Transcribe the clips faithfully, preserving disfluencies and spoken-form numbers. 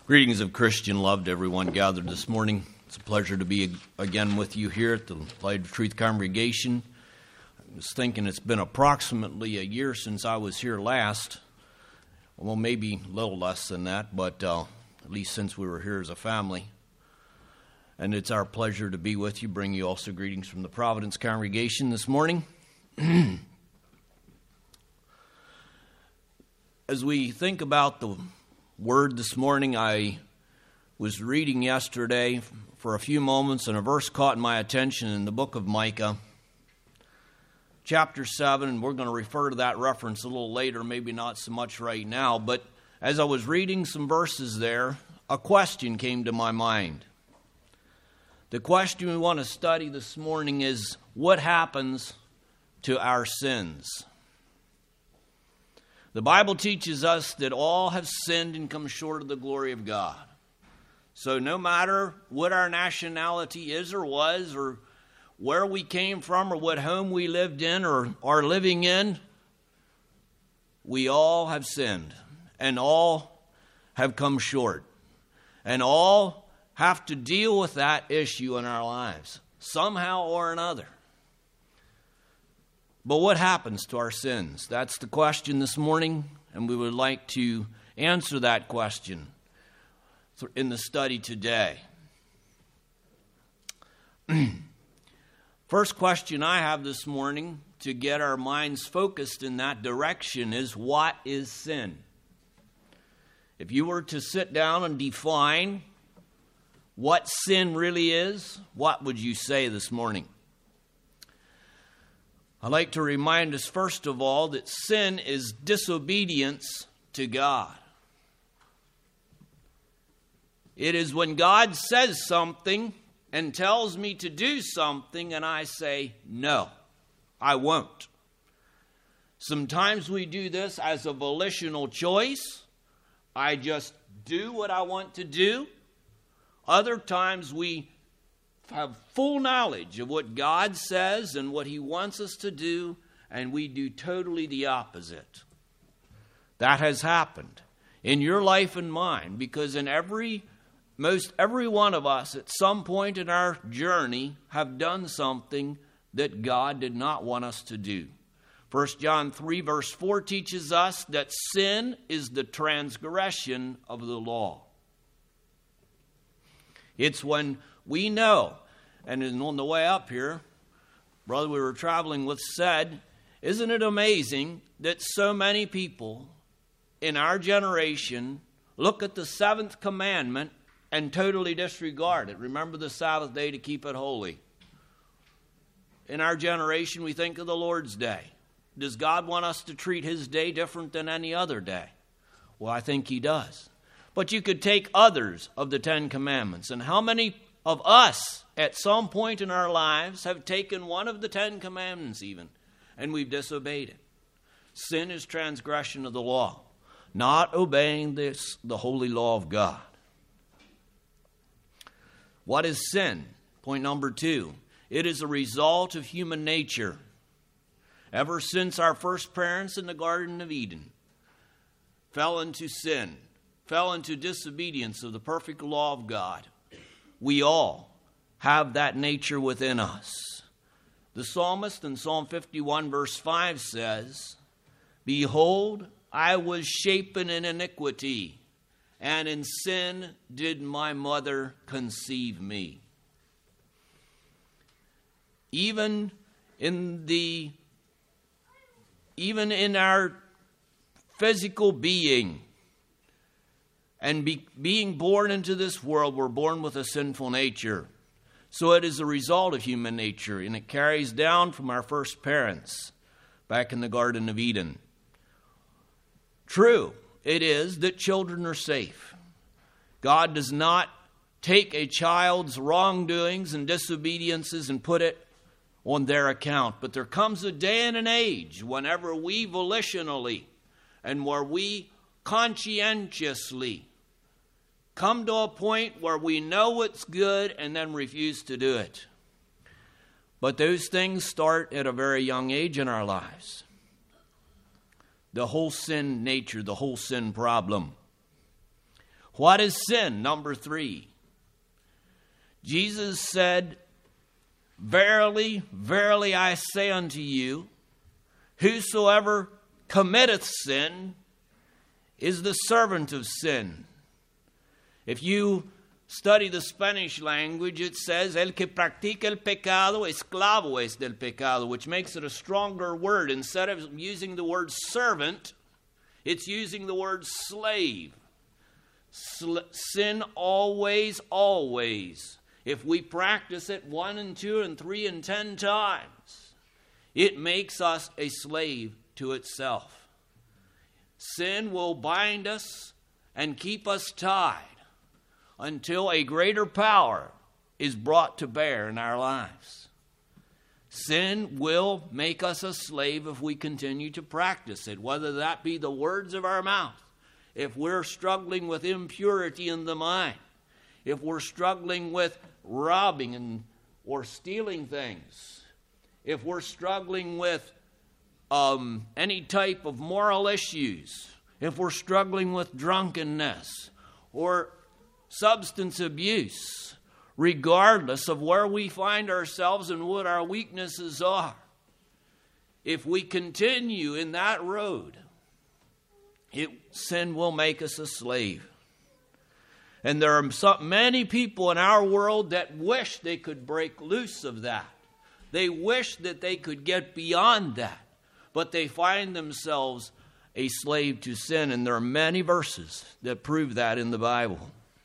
Greetings of Christian love to everyone gathered this morning. It's a pleasure to be again with you here at the Light of Truth congregation. I was thinking it's been approximately a year since I was here last. Well, maybe a little less than that, but uh, at least since we were here as a family. And it's our pleasure to be with you, bring you also greetings from the Providence congregation this morning. As we think about the word this morning, I was reading yesterday for a few moments, and a verse caught my attention in the book of Micah, chapter seven, and we're going to refer to that reference a little later, maybe not so much right now, but as I was reading some verses there, a question came to my mind. The question we want to study this morning is, what happens to our sins? The Bible teaches us that all have sinned and come short of the glory of God. So no matter what our nationality is or was, or where we came from, or what home we lived in or are living in, we all have sinned, and all have come short, and all have to deal with that issue in our lives, somehow or another. But what happens to our sins? That's the question this morning, and we would like to answer that question in the study today. First question I have this morning to get our minds focused in that direction is, what is sin? If you were to sit down and define what sin really is, what would you say this morning? I'd like to remind us, first of all, that sin is disobedience to God. It is when God says something and tells me to do something, and I say, no, I won't. Sometimes we do this as a volitional choice. I just do what I want to do. Other times we have full knowledge of what God says and what He wants us to do, and we do totally the opposite. That has happened in your life and mine, because in every, most every one of us at some point in our journey have done something that God did not want us to do. First John three verse four teaches us that sin is the transgression of the law. It's when we know, and on the way up here, brother we were traveling with said, isn't it amazing that so many people in our generation look at the seventh commandment and totally disregard it? Remember the Sabbath day to keep it holy. In our generation, we think of the Lord's Day. Does God want us to treat His day different than any other day? Well, I think He does. But you could take others of the Ten Commandments, and how many of us at some point in our lives have taken one of the Ten Commandments even, and we've disobeyed it? Sin is transgression of the law, not obeying this, the holy law of God. What is sin? Point number two. It is a result of human nature. Ever since our first parents in the Garden of Eden fell into sin, fell into disobedience of the perfect law of God, we all have that nature within us. The psalmist in Psalm fifty-one verse five says, "Behold, I was shapen in iniquity, and in sin did my mother conceive me." Even in the, even in our physical being, and be, being born into this world, we're born with a sinful nature. So it is a result of human nature, and it carries down from our first parents back in the Garden of Eden. True, it is that children are safe. God does not take a child's wrongdoings and disobediences and put it on their account. But there comes a day and an age whenever we volitionally and where we conscientiously come to a point where we know what's good and then refuse to do it. But those things start at a very young age in our lives. The whole sin nature, the whole sin problem. What is sin? Number three. Jesus said, "Verily, verily, I say unto you, whosoever committeth sin is the servant of sin." If you study the Spanish language, it says, "El que practica el pecado, esclavo es del pecado," which makes it a stronger word. Instead of using the word servant, it's using the word slave. Sl- sin always, always. If we practice it one and two and three and ten times, it makes us a slave to itself. Sin will bind us and keep us tied until a greater power is brought to bear in our lives. Sin will make us a slave if we continue to practice it, whether that be the words of our mouth, if we're struggling with impurity in the mind, if we're struggling with robbing and or stealing things, if we're struggling with um, any type of moral issues, if we're struggling with drunkenness or substance abuse, regardless of where we find ourselves and what our weaknesses are, if we continue in that road, it, sin will make us a slave. And there are so many people in our world that wish they could break loose of that. They wish that they could get beyond that. But they find themselves a slave to sin. And there are many verses that prove that in the Bible.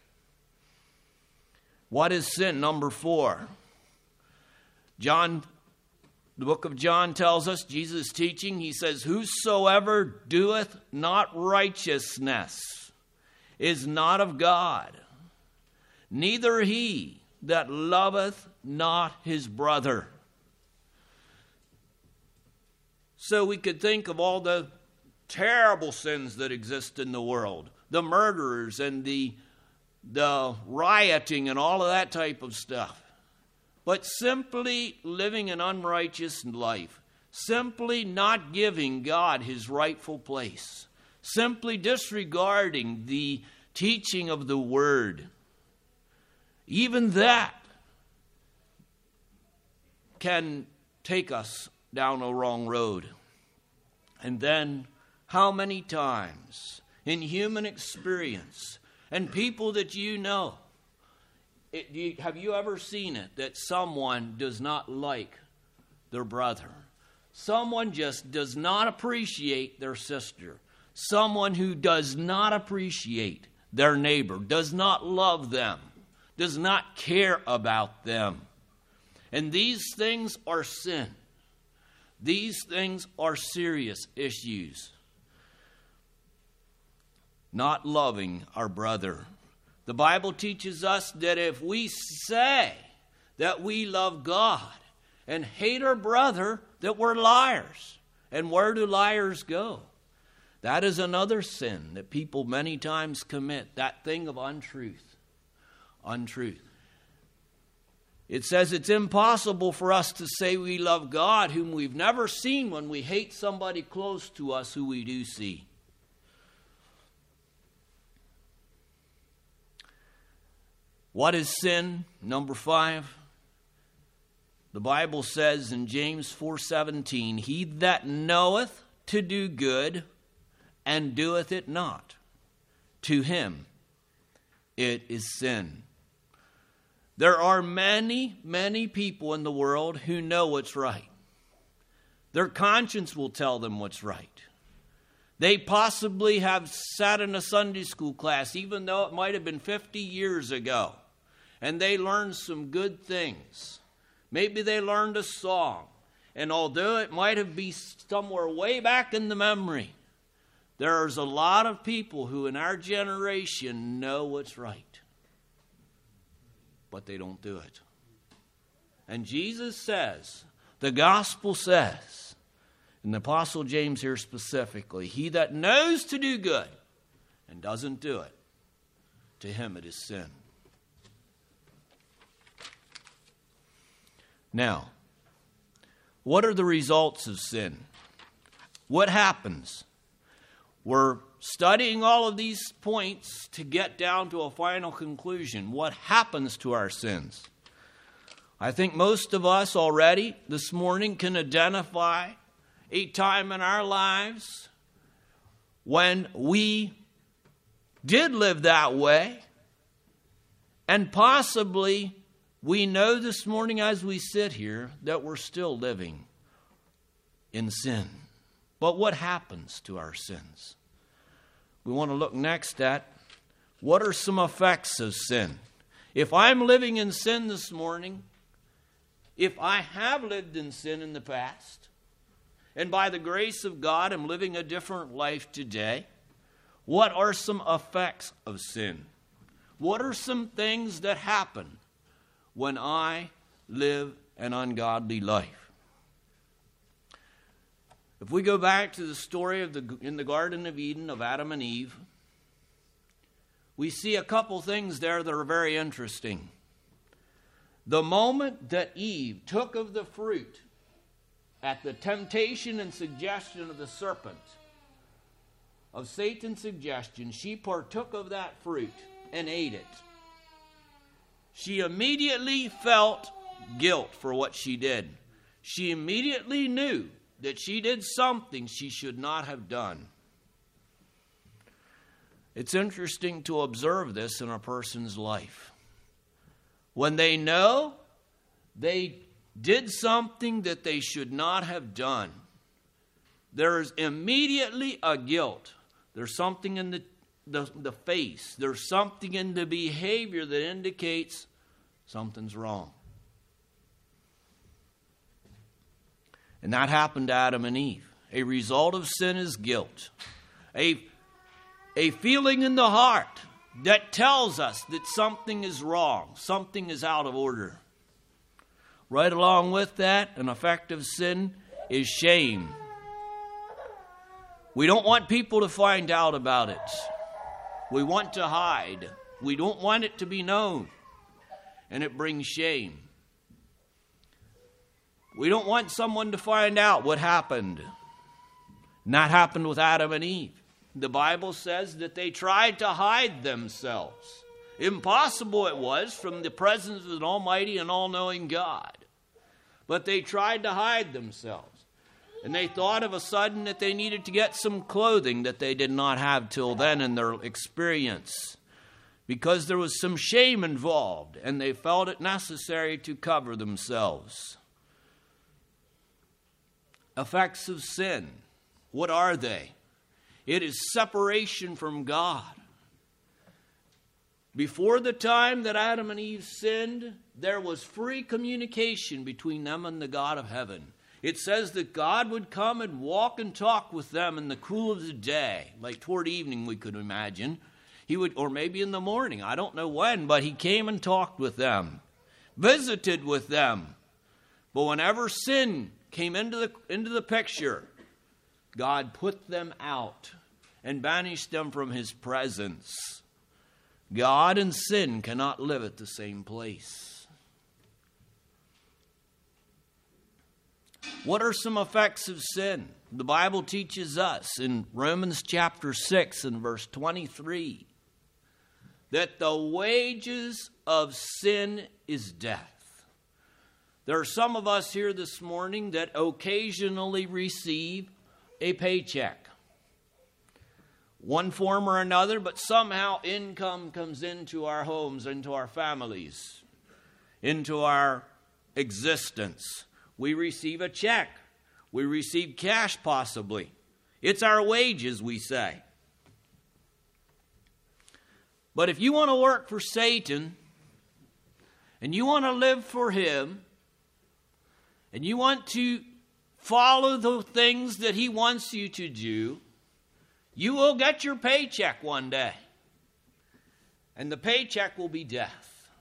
What is sin? Number four. John, the book of John tells us, Jesus teaching, he says, "Whosoever doeth not righteousness is not of God, neither he that loveth not his brother." So we could think of all the terrible sins that exist in the world, the murderers and the, the rioting and all of that type of stuff. But simply living an unrighteous life, simply not giving God his rightful place, simply disregarding the teaching of the Word, even that can take us down a wrong road. And then, how many times in human experience, and people that you know, it, you, have you ever seen it that someone does not like their brother? Someone just does not appreciate their sister. Someone who does not appreciate their neighbor, does not love them, does not care about them. And these things are sin. These things are serious issues. Not loving our brother. The Bible teaches us that if we say that we love God and hate our brother, that we're liars. And where do liars go? That is another sin that people many times commit, that thing of untruth. Untruth. It says it's impossible for us to say we love God whom we've never seen when we hate somebody close to us who we do see. What is sin? Number five. The Bible says in James four seventeen, "He that knoweth to do good and doeth it not, to him it is sin." There are many, many people in the world who know what's right. Their conscience will tell them what's right. They possibly have sat in a Sunday school class, even though it might have been fifty years ago, and they learned some good things. Maybe they learned a song, and although it might have been somewhere way back in the memory, there's a lot of people who in our generation know what's right, but they don't do it. And Jesus says, the gospel says, and the Apostle James here specifically, "He that knows to do good and doesn't do it, to him it is sin." Now, what are the results of sin? What happens? We're studying all of these points to get down to a final conclusion. What happens to our sins? I think most of us already this morning can identify a time in our lives when we did live that way, and possibly we know this morning as we sit here that we're still living in sin. But what happens to our sins? We want to look next at what are some effects of sin. If I'm living in sin this morning, if I have lived in sin in the past, and by the grace of God I'm living a different life today, what are some effects of sin? What are some things that happen when I live an ungodly life? If we go back to the story of the in the Garden of Eden of Adam and Eve, we see a couple things there that are very interesting. The moment that Eve took of the fruit at the temptation and suggestion of the serpent, of Satan's suggestion, she partook of that fruit and ate it. She immediately felt guilt for what she did. She immediately knew that she did something she should not have done. It's interesting to observe this in a person's life. When they know they did something that they should not have done, there is immediately a guilt. There's something in the, the, the face. There's something in the behavior that indicates something's wrong. And that happened to Adam and Eve. A result of sin is guilt. A, a feeling in the heart that tells us that something is wrong, something is out of order. Right along with that, an effect of sin is shame. We don't want people to find out about it. We want to hide. We don't want it to be known. And it brings shame. We don't want someone to find out what happened. And that happened with Adam and Eve. The Bible says that they tried to hide themselves. Impossible it was from the presence of an almighty and all-knowing God. But they tried to hide themselves. And they thought of a sudden that they needed to get some clothing that they did not have till then in their experience, because there was some shame involved, and they felt it necessary to cover themselves. Effects of sin, what are they? It is separation from God. Before the time that Adam and Eve sinned, there was free communication between them and the God of heaven. It says that God would come and walk and talk with them in the cool of the day, like toward evening we could imagine. He would, or maybe in the morning, I don't know when, but he came and talked with them, visited with them. But whenever sin came into the, into the picture, God put them out and banished them from his presence. God and sin cannot live at the same place. What are some effects of sin? The Bible teaches us in Romans chapter six and verse twenty-three that the wages of sin is death. There are some of us here this morning that occasionally receive a paycheck. One form or another, but somehow income comes into our homes, into our families, into our existence. We receive a check. We receive cash possibly. It's our wages, we say. But if you want to work for Satan, and you want to live for him, and you want to follow the things that he wants you to do, you will get your paycheck one day. And the paycheck will be death.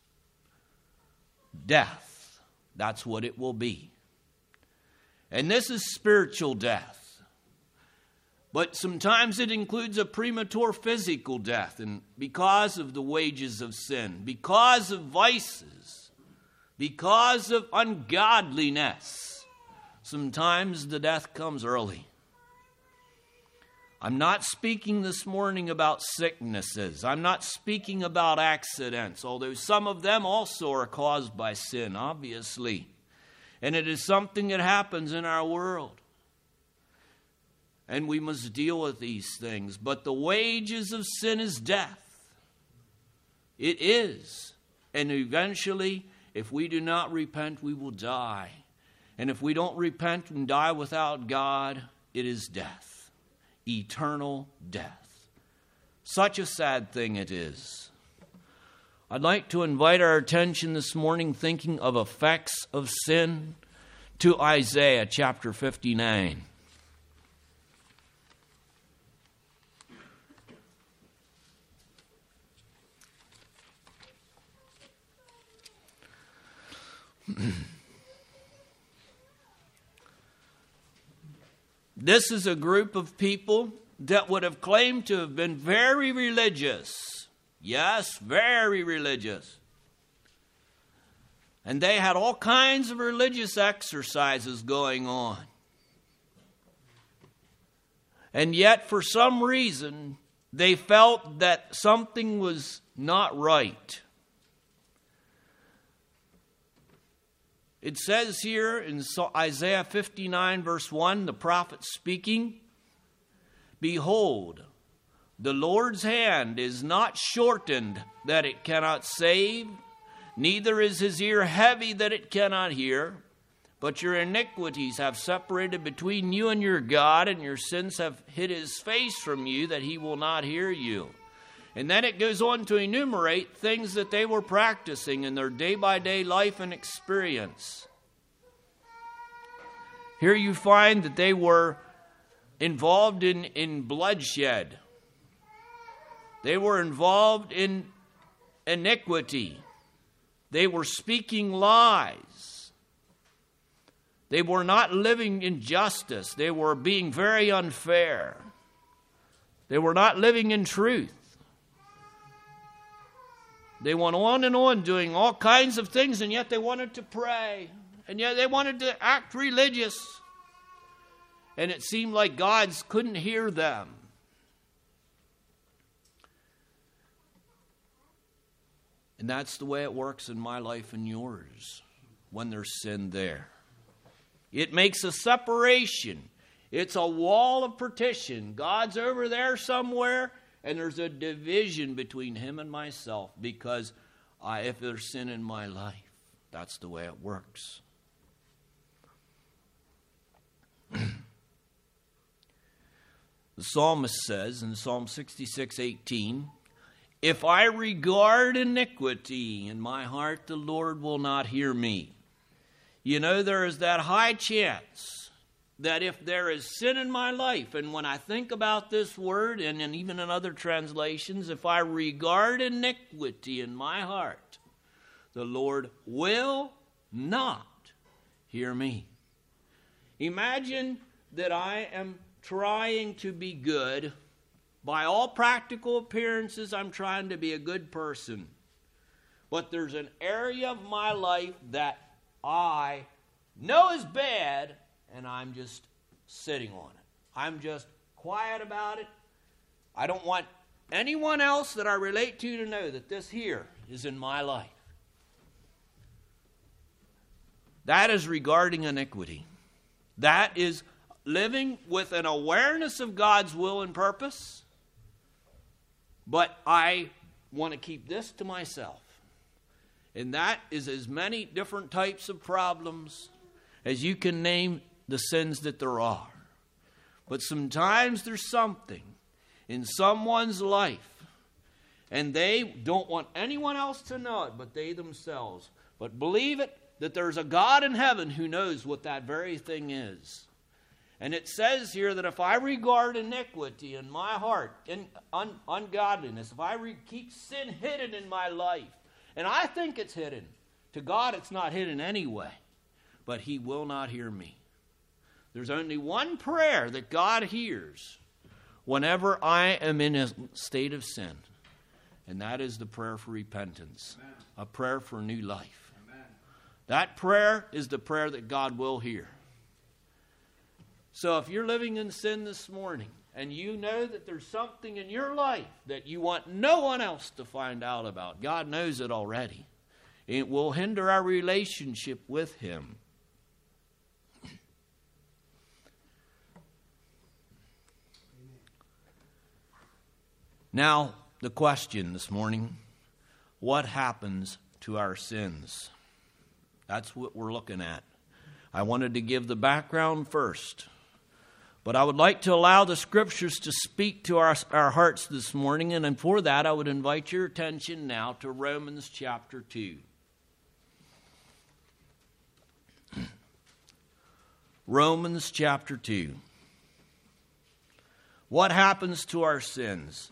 Death. That's what it will be. And this is spiritual death. But sometimes it includes a premature physical death, and because of the wages of sin, because of vices, because of ungodliness, sometimes the death comes early. I'm not speaking this morning about sicknesses. I'm not speaking about accidents, although some of them also are caused by sin, obviously. And it is something that happens in our world. And we must deal with these things. But the wages of sin is death. It is. And eventually, if we do not repent, we will die. And if we don't repent and die without God, it is death. Eternal death. Such a sad thing it is. I'd like to invite our attention this morning, thinking of effects of sin, to Isaiah chapter fifty-nine. This is a group of people that would have claimed to have been very religious. Yes, very religious. And they had all kinds of religious exercises going on. And yet, for some reason, they felt that something was not right. It says here in Isaiah fifty-nine, verse one, the prophet speaking, "Behold, the Lord's hand is not shortened that it cannot save, neither is his ear heavy that it cannot hear. But your iniquities have separated between you and your God, and your sins have hid his face from you that he will not hear you." And then it goes on to enumerate things that they were practicing in their day-by-day life and experience. Here you find that they were involved in, in bloodshed. They were involved in iniquity. They were speaking lies. They were not living in justice. They were being very unfair. They were not living in truth. They went on and on doing all kinds of things, and yet they wanted to pray. And yet they wanted to act religious. And it seemed like God couldn't hear them. And that's the way it works in my life and yours when there's sin there. It makes a separation. It's a wall of partition. God's over there somewhere, and there's a division between him and myself because I, if there's sin in my life, that's the way it works. The psalmist says in Psalm sixty-six eighteen, "If I regard iniquity in my heart, the Lord will not hear me." You know, there is that high chance that if there is sin in my life, and when I think about this word, and, and even in other translations, if I regard iniquity in my heart, the Lord will not hear me. Imagine that I am trying to be good. By all practical appearances, I'm trying to be a good person. But there's an area of my life that I know is bad, and I'm just sitting on it. I'm just quiet about it. I don't want anyone else that I relate to to know that this here is in my life. That is regarding iniquity. That is living with an awareness of God's will and purpose, but I want to keep this to myself. And that is as many different types of problems as you can name the sins that there are. But sometimes there's something in someone's life, and they don't want anyone else to know it but they themselves. But believe it, that there's a God in heaven who knows what that very thing is. And it says here that if I regard iniquity in my heart, in un- ungodliness, if I re- keep sin hidden in my life, and I think it's hidden, to God it's not hidden anyway, but he will not hear me. There's only one prayer that God hears whenever I am in a state of sin, and that is the prayer for repentance, Amen. A prayer for new life. Amen. That prayer is the prayer that God will hear. So if you're living in sin this morning, and you know that there's something in your life that you want no one else to find out about, God knows it already. It will hinder our relationship with Him. Now, the question this morning, what happens to our sins? That's what we're looking at. I wanted to give the background first, but I would like to allow the Scriptures to speak to our, our hearts this morning, and for that I would invite your attention now to Romans chapter two. Romans chapter two. What happens to our sins?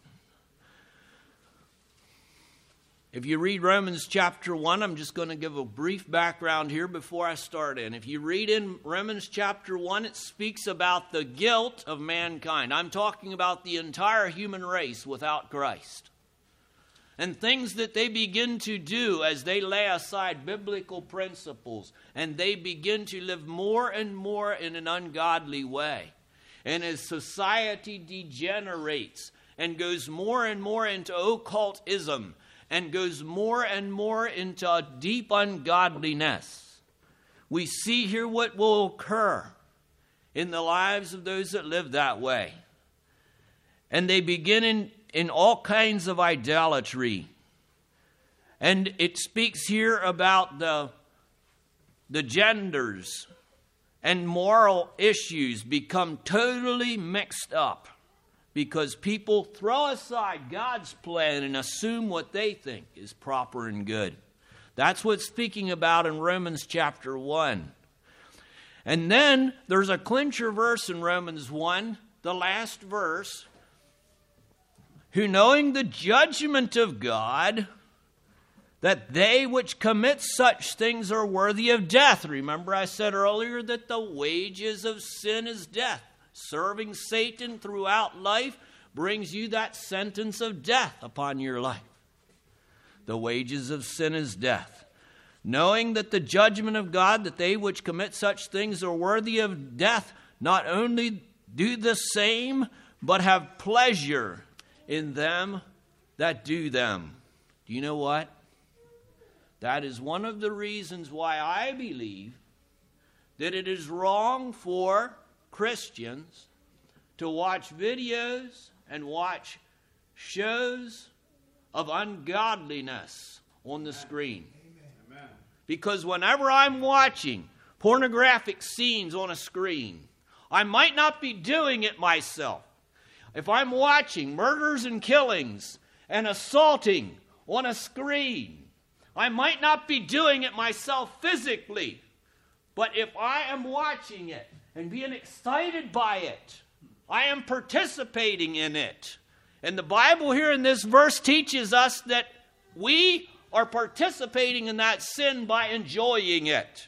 If you read Romans chapter one, I'm just going to give a brief background here before I start in. If you read in Romans chapter one, it speaks about the guilt of mankind. I'm talking about the entire human race without Christ. And things that they begin to do as they lay aside biblical principles and they begin to live more and more in an ungodly way. And as society degenerates and goes more and more into occultism, and goes more and more into a deep ungodliness, we see here what will occur in the lives of those that live that way. And they begin in, in all kinds of idolatry. And it speaks here about the, the genders and moral issues become totally mixed up. Because people throw aside God's plan and assume what they think is proper and good. That's what's speaking about in Romans chapter one. And then there's a clincher verse in Romans one, the last verse. Who knowing the judgment of God, that they which commit such things are worthy of death. Remember I said earlier that the wages of sin is death. Serving Satan throughout life brings you that sentence of death upon your life. The wages of sin is death. Knowing that the judgment of God, that they which commit such things are worthy of death, not only do the same, but have pleasure in them that do them. Do you know what? That is one of the reasons why I believe that it is wrong for Christians to watch videos and watch shows of ungodliness on the screen. Amen. Because whenever I'm watching pornographic scenes on a screen, I might not be doing it myself. If I'm watching murders and killings and assaulting on a screen, I might not be doing it myself physically. But if I am watching it and being excited by it, I am participating in it. And the Bible here in this verse teaches us that we are participating in that sin by enjoying it.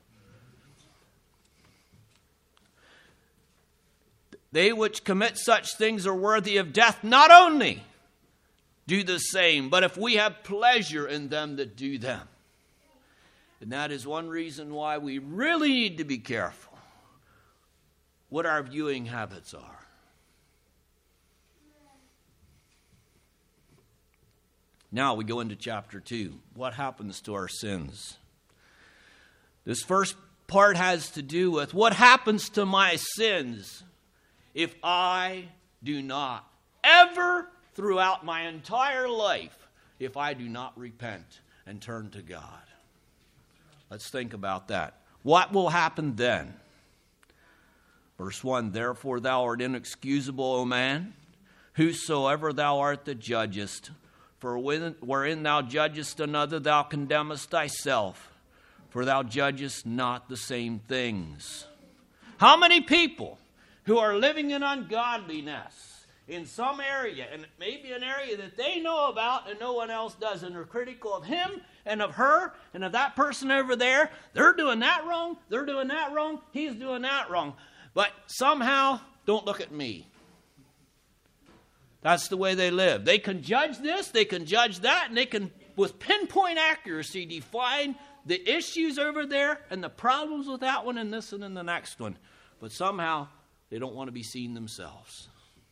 They which commit such things are worthy of death. Not only do the same, but if we have pleasure in them that do them. And that is one reason why we really need to be careful what our viewing habits are. Now we go into chapter two. What happens to our sins? This first part has to do with what happens to my sins if I do not ever throughout my entire life, if I do not repent and turn to God. Let's think about that. What will happen then? Verse one, therefore thou art inexcusable, O man, whosoever thou art that judgest. For wherein thou judgest another, thou condemnest thyself. For thou judgest not the same things. How many people who are living in ungodliness in some area, and it may be an area that they know about and no one else does, and are critical of him and of her and of that person over there. They're doing that wrong. They're doing that wrong. He's doing that wrong. But somehow, don't look at me. That's the way they live. They can judge this, they can judge that, and they can, with pinpoint accuracy, define the issues over there and the problems with that one and this and then the next one. But somehow, they don't want to be seen themselves.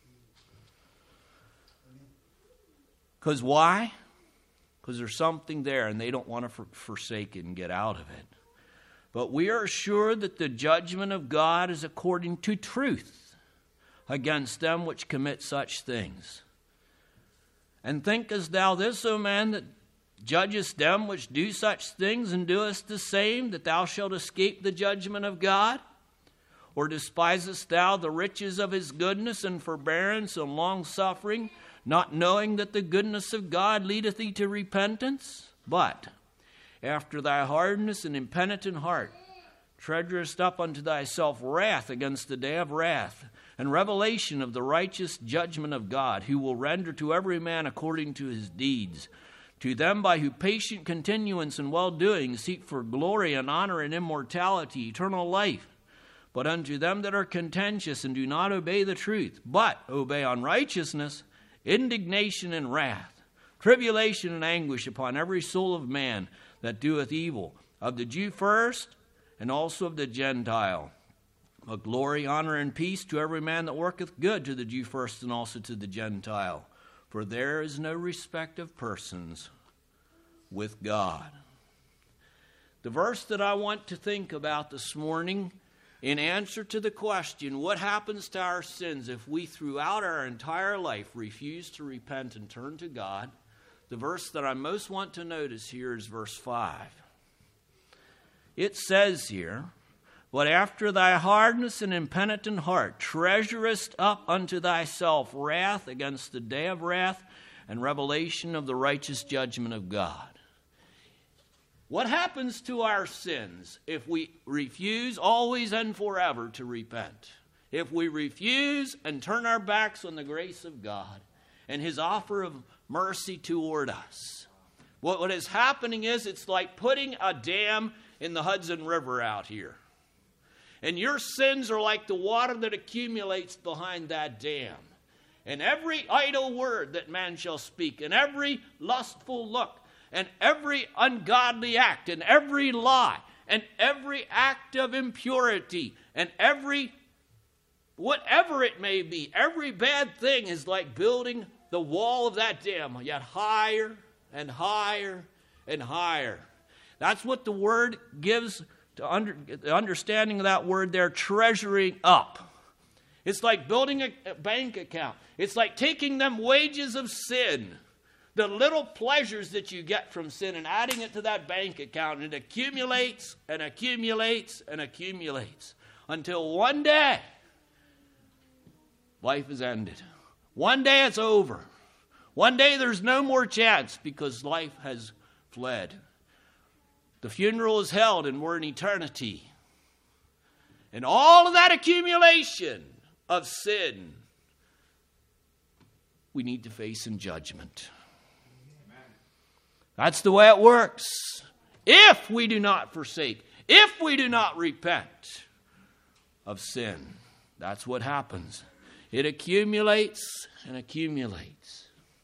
Because why? Because there's something there and they don't want to for- forsake it and get out of it. But we are assured that the judgment of God is according to truth against them which commit such things. And thinkest thou this, O man, that judgest them which do such things and doest the same, that thou shalt escape the judgment of God? Or despisest thou the riches of his goodness and forbearance and long-suffering, not knowing that the goodness of God leadeth thee to repentance? But after thy hardness and impenitent heart treasurest up unto thyself wrath against the day of wrath, and revelation of the righteous judgment of God, who will render to every man according to his deeds. To them by whose patient continuance and well-doing seek for glory and honor and immortality, eternal life. But unto them that are contentious and do not obey the truth, but obey unrighteousness, indignation and wrath, tribulation and anguish upon every soul of man that doeth evil, of the Jew first, and also of the Gentile. But glory, honor, and peace to every man that worketh good, to the Jew first, and also to the Gentile. For there is no respect of persons with God. The verse that I want to think about this morning, in answer to the question, what happens to our sins if we throughout our entire life refuse to repent and turn to God? The verse that I most want to notice here is verse five. It says here, but after thy hardness and impenitent heart treasurest up unto thyself wrath against the day of wrath and revelation of the righteous judgment of God. What happens to our sins if we refuse always and forever to repent? If we refuse and turn our backs on the grace of God and his offer of mercy toward us? What, what is happening is it's like putting a dam in the Hudson River out here. And your sins are like the water that accumulates behind that dam. And every idle word that man shall speak, and every lustful look, and every ungodly act, and every lie, and every act of impurity, and every, whatever it may be, every bad thing is like building the wall of that dam, yet higher and higher and higher. That's what the word gives to under, the understanding of that word there, treasuring up. It's like building a, a bank account. It's like taking them wages of sin, the little pleasures that you get from sin, and adding it to that bank account. And it accumulates and accumulates and accumulates until one day life is ended. One day it's over. One day there's no more chance because life has fled. The funeral is held and we're in eternity. And all of that accumulation of sin we need to face in judgment. Amen. That's the way it works. If we do not forsake, if we do not repent of sin, that's what happens. It accumulates and accumulates.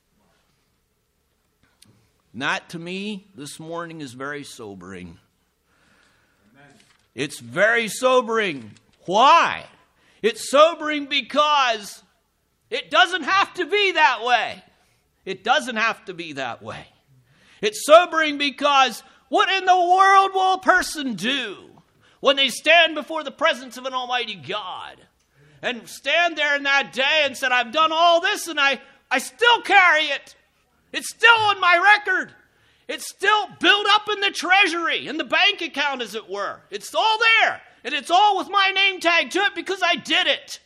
And that, to me, this morning is very sobering. Amen. It's very sobering. Why? It's sobering because it doesn't have to be that way. It doesn't have to be that way. It's sobering because what in the world will a person do when they stand before the presence of an almighty God and stand there in that day and said, I've done all this and I, I still carry it. It's still on my record. It's still built up in the treasury, in the bank account, as it were. It's all there. And it's all with my name tag to it because I did it.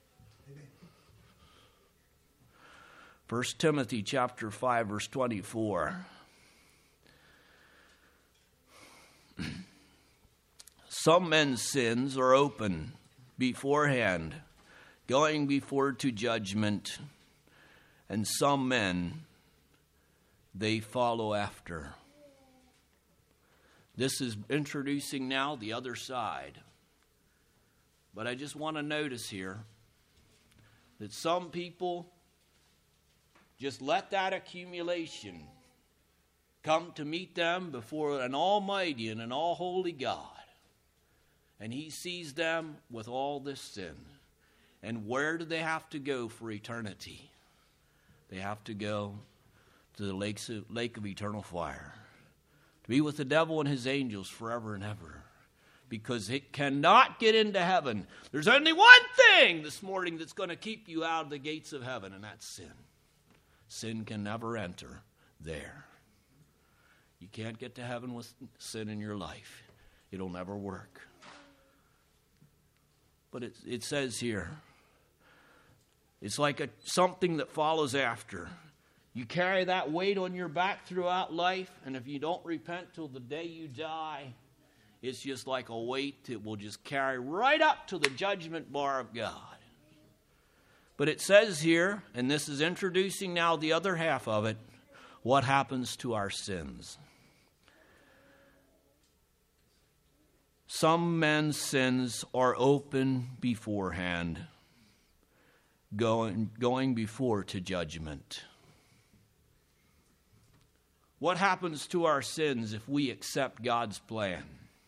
First Timothy chapter five, verse twenty-four. Some men's sins are open beforehand, going before to judgment, and some men they follow after. This is introducing now the other side. But I just want to notice here that some people just let that accumulation come to meet them before an almighty and an all-holy God. And he sees them with all this sin. And where do they have to go for eternity? They have to go to the lakes of, lake of eternal fire, to be with the devil and his angels forever and ever, because it cannot get into heaven. There's only one thing this morning that's going to keep you out of the gates of heaven, and that's sin. Sin can never enter there. You can't get to heaven with sin in your life. It'll never work. But it, it says here, it's like a, something that follows after. You carry that weight on your back throughout life, and if you don't repent till the day you die, it's just like a weight that will just carry right up to the judgment bar of God. But it says here, and this is introducing now the other half of it, what happens to our sins. Some men's sins are open beforehand, going, going before to judgment. What happens to our sins if we accept God's plan?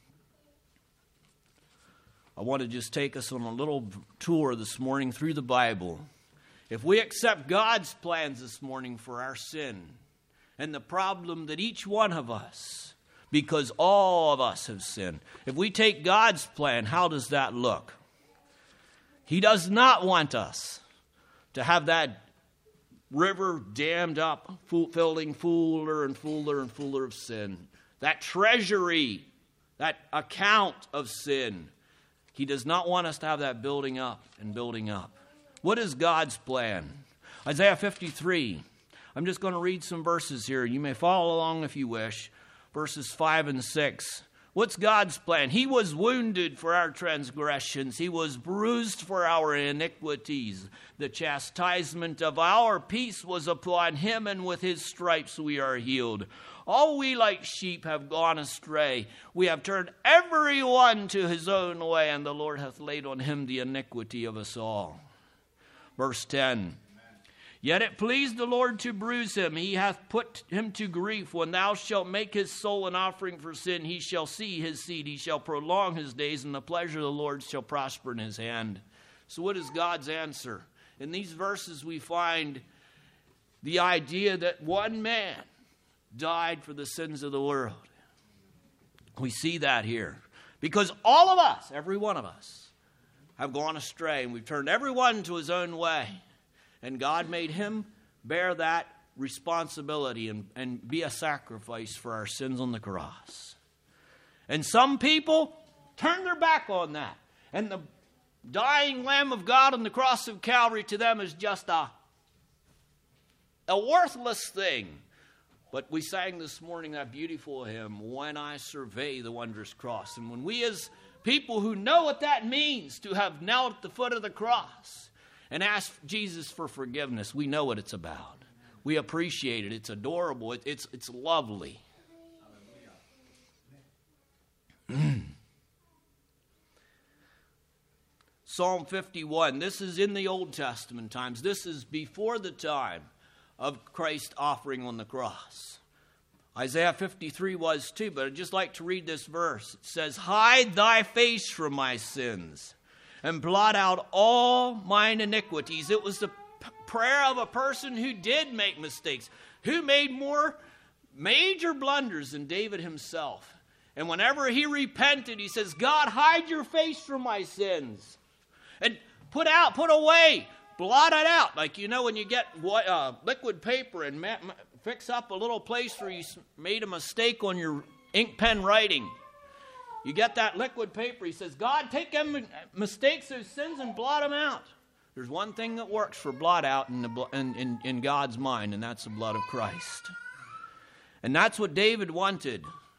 I want to just take us on a little tour this morning through the Bible. If we accept God's plans this morning for our sin and the problem that each one of us, because all of us have sinned, if we take God's plan, how does that look? He does not want us to have that river dammed up, filling fuller and fuller and fuller of sin. That treasury, that account of sin. He does not want us to have that building up and building up. What is God's plan? Isaiah fifty-three. I'm just going to read some verses here. You may follow along if you wish. Verses five and six. What's God's plan? He was wounded for our transgressions. He was bruised for our iniquities. The chastisement of our peace was upon him, and with his stripes we are healed. All we like sheep have gone astray. We have turned every one to his own way, and the Lord hath laid on him the iniquity of us all. Verse ten. Yet it pleased the Lord to bruise him. He hath put him to grief. When thou shalt make his soul an offering for sin, he shall see his seed. He shall prolong his days, and the pleasure of the Lord shall prosper in his hand. So what is God's answer? In these verses we find the idea that one man died for the sins of the world. We see that here. Because all of us, every one of us, have gone astray, and we've turned everyone to his own way. And God made him bear that responsibility and, and be a sacrifice for our sins on the cross. And some people turn their back on that. And the dying Lamb of God on the cross of Calvary to them is just a, a worthless thing. But we sang this morning that beautiful hymn, When I Survey the Wondrous Cross. And when we as people who know what that means to have knelt at the foot of the cross and ask Jesus for forgiveness, we know what it's about. We appreciate it. It's adorable. It, it's, it's lovely. Psalm fifty-one. This is in the Old Testament times. This is before the time of Christ offering on the cross. Isaiah fifty-three was too, but I'd just like to read this verse. It says, Hide thy face from my sins and blot out all mine iniquities. It was the p- prayer of a person who did make mistakes, who made more major blunders than David himself. And whenever he repented, he says, God, hide your face from my sins. And put out, put away, blot it out. Like, you know, when you get uh, liquid paper and ma- ma- fix up a little place where you made a mistake on your ink pen writing. You get that liquid paper. He says, God, take them mistakes, those sins, and blot them out. There's one thing that works for blot out in, the, in, in, in God's mind, and that's the blood of Christ. And that's what David wanted.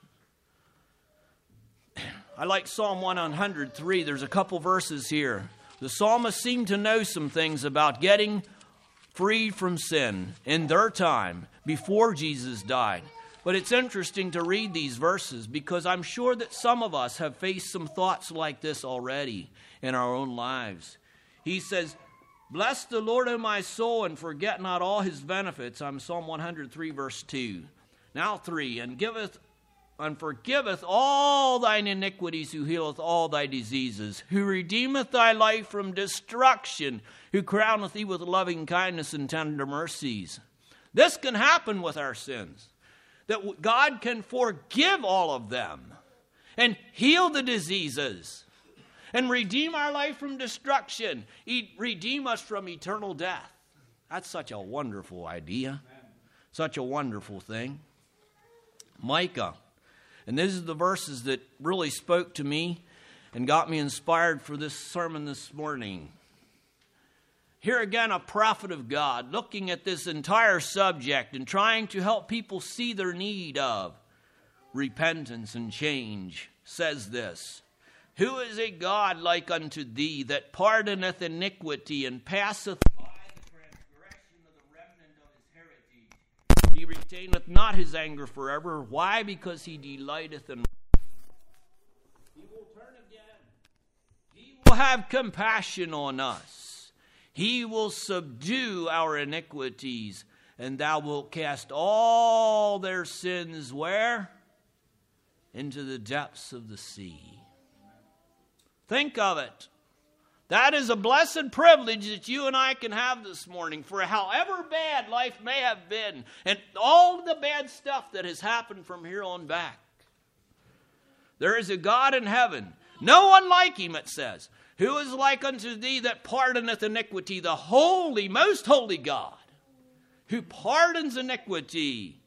I like Psalm one hundred three. There's a couple verses here. The psalmist seemed to know some things about getting freed from sin in their time before Jesus died. But it's interesting to read these verses because I'm sure that some of us have faced some thoughts like this already in our own lives. He says, Bless the Lord, O my soul, and forget not all his benefits. I'm Psalm one hundred three, verse two. Now three, and giveth and forgiveth all thine iniquities, who healeth all thy diseases, who redeemeth thy life from destruction, who crowneth thee with loving kindness and tender mercies. This can happen with our sins, that God can forgive all of them and heal the diseases and redeem our life from destruction, redeem us from eternal death. That's such a wonderful idea, such a wonderful thing. Micah, and these are the verses that really spoke to me and got me inspired for this sermon this morning. Here again, a prophet of God looking at this entire subject and trying to help people see their need of repentance and change, says this: Who is a God like unto thee, that pardoneth iniquity and passeth by the transgression of the remnant of his heritage? He retaineth not his anger forever. Why? Because he delighteth in He will turn again. He will have compassion on us. He will subdue our iniquities, and thou wilt cast all their sins where? Into the depths of the sea. Think of it. That is a blessed privilege that you and I can have this morning, for however bad life may have been, and all the bad stuff that has happened from here on back. There is a God in heaven, no one like him, it says. Who is like unto thee, that pardoneth iniquity? The holy, most holy God, who pardons iniquity.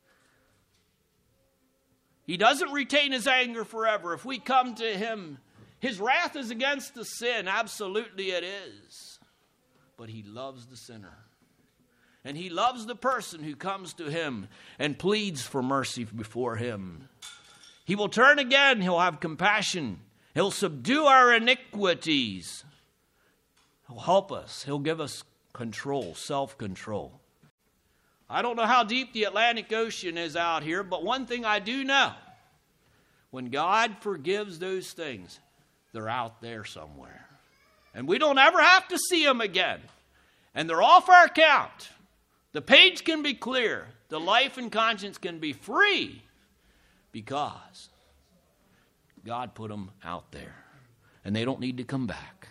He doesn't retain his anger forever. If we come to him, his wrath is against the sin. Absolutely it is. But he loves the sinner. And he loves the person who comes to him and pleads for mercy before him. He will turn again. He'll have compassion. He'll subdue our iniquities. He'll help us. He'll give us control, self-control. I don't know how deep the Atlantic Ocean is out here, but one thing I do know: when God forgives those things, they're out there somewhere. And we don't ever have to see them again. And they're off our account. The page can be clear. The life and conscience can be free, because God put them out there, and they don't need to come back.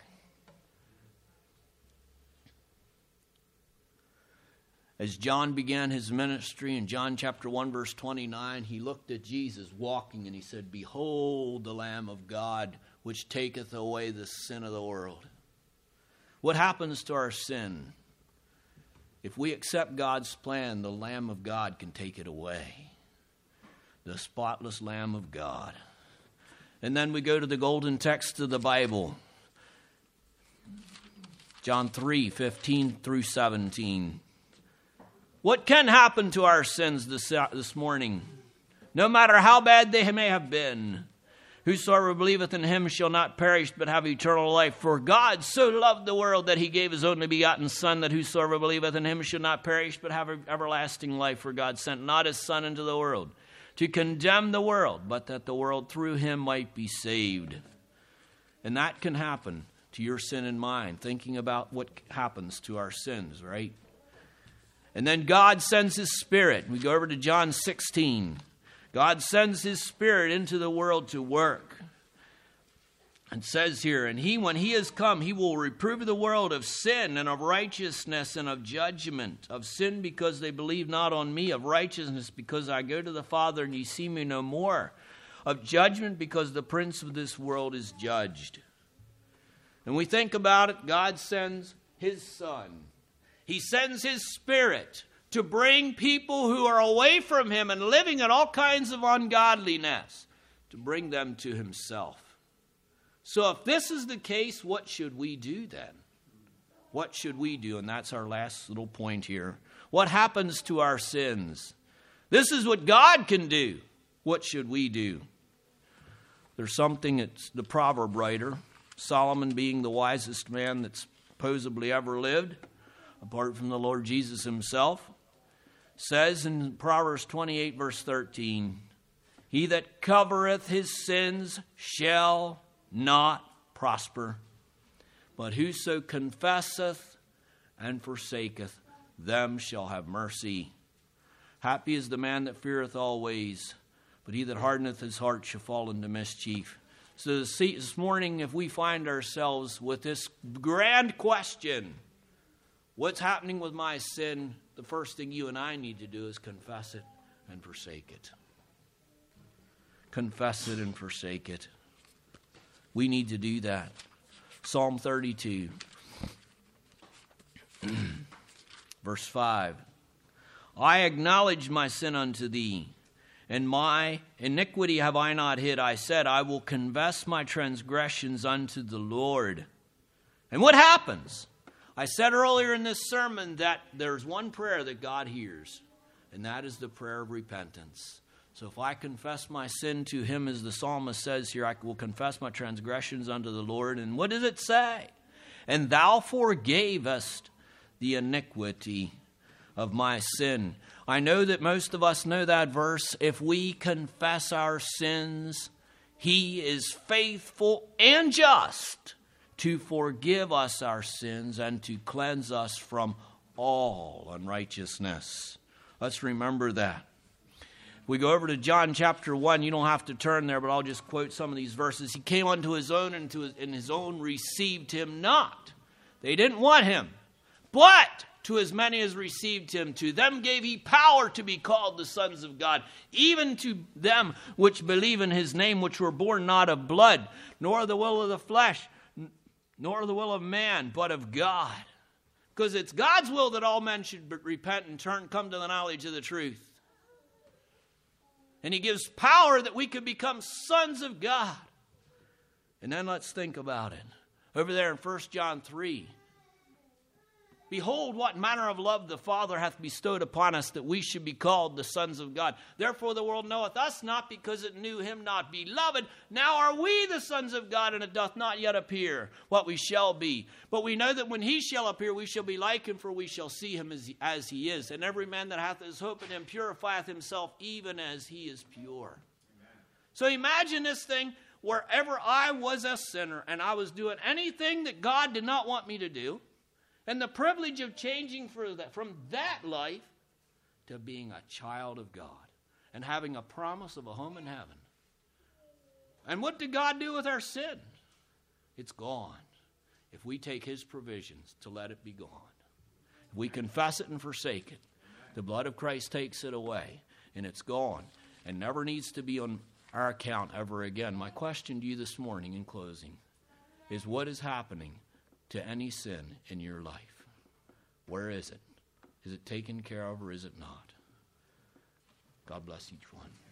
As John began his ministry in John chapter one, verse twenty-nine, he looked at Jesus walking, and he said, Behold the Lamb of God, which taketh away the sin of the world. What happens to our sin? If we accept God's plan, the Lamb of God can take it away. The spotless Lamb of God. And then we go to the golden text of the Bible. John three, fifteen through seventeen. What can happen to our sins this, this morning? No matter how bad they may have been. Whosoever believeth in him shall not perish, but have eternal life. For God so loved the world that he gave his only begotten Son, that whosoever believeth in him shall not perish, but have everlasting life. For God sent not his Son into the world to condemn the world, but that the world through him might be saved. And that can happen to your sin and mine, thinking about what happens to our sins, right? And then God sends his Spirit. We go over to John sixteen. God sends his Spirit into the world to work. It says here, and he, when he has come, he will reprove the world of sin and of righteousness and of judgment. Of sin, because they believe not on me. Of righteousness, because I go to the Father and ye see me no more. Of judgment, because the prince of this world is judged. And we think about it, God sends his Son. He sends his Spirit to bring people who are away from him and living in all kinds of ungodliness, to bring them to himself. So if this is the case, what should we do then? What should we do? And that's our last little point here. What happens to our sins? This is what God can do. What should we do? There's something that's the proverb writer, Solomon being the wisest man that's supposedly ever lived, apart from the Lord Jesus himself, says in Proverbs twenty-eight, verse thirteen, He that covereth his sins shall not prosper, but whoso confesseth and forsaketh them shall have mercy. Happy is the man that feareth always, but he that hardeneth his heart shall fall into mischief. So this morning, if we find ourselves with this grand question, what's happening with my sin? the first thing you and I need to do is confess it and forsake it. Confess it and forsake it. We need to do that. Psalm thirty-two, verse five. I acknowledge my sin unto thee, and my iniquity have I not hid. I said, I will confess my transgressions unto the Lord. And what happens? I said earlier in this sermon that there's one prayer that God hears, and that is the prayer of repentance. So if I confess my sin to him, as the psalmist says here, I will confess my transgressions unto the Lord. And what does it say? And thou forgavest the iniquity of my sin. I know that most of us know that verse. If we confess our sins, he is faithful and just to forgive us our sins and to cleanse us from all unrighteousness. Let's remember that. We go over to John chapter one. You don't have to turn there, but I'll just quote some of these verses. He came unto his own, and, to his, and his own received him not. They didn't want him. But to as many as received him, to them gave he power to be called the sons of God, even to them which believe in his name, which were born not of blood, nor the will of the flesh, nor the will of man, but of God. Because it's God's will that all men should repent and turn, come to the knowledge of the truth. And he gives power that we could become sons of God. And then let's think about it. Over there in First John three. Behold, what manner of love the Father hath bestowed upon us, that we should be called the sons of God. Therefore the world knoweth us not, because it knew him not. Beloved, now are we the sons of God, and it doth not yet appear what we shall be. But we know that when he shall appear, we shall be like him, for we shall see him as he, as he is. And every man that hath his hope in him purifieth himself, even as he is pure. Amen. So imagine this thing, wherever I was a sinner, and I was doing anything that God did not want me to do, and the privilege of changing that, from that life to being a child of God and having a promise of a home in heaven. And what did God do with our sin? It's gone. If we take his provisions to let it be gone. If we confess it and forsake it, the blood of Christ takes it away, and it's gone and never needs to be on our account ever again. My question to you this morning in closing is, what is happening to any sin in your life? Where is it? Is it taken care of, or is it not? God bless each one.